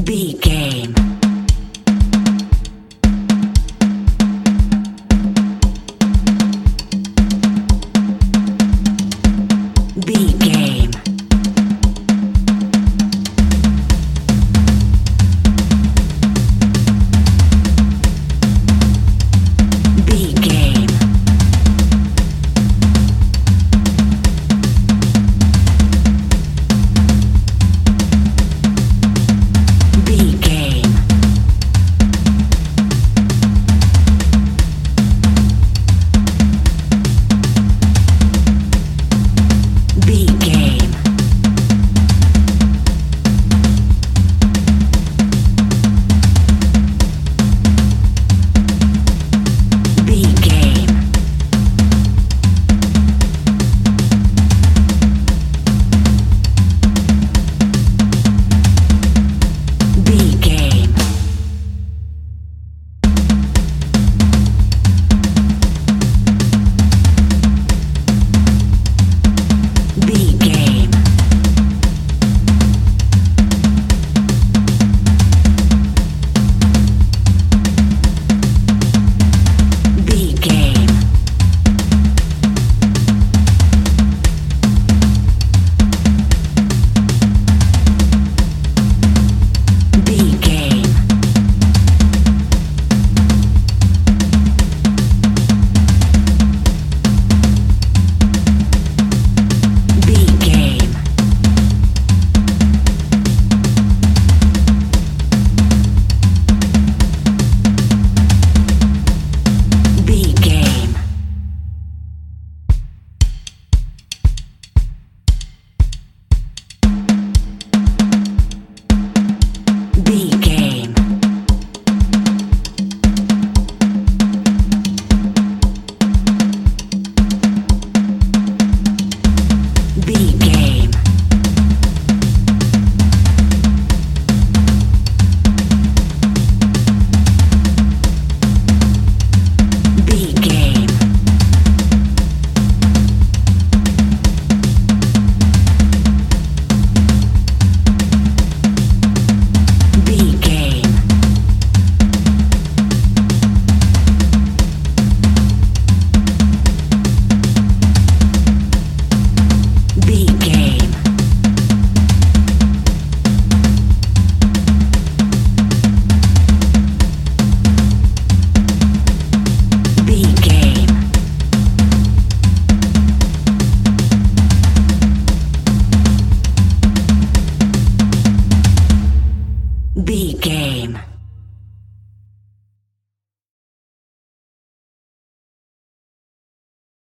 B game. B game. B game. B game. B game. B game. B game. B game. B game. B game. B game. B game. B game. B game. B game. B game. B game. B game. B game.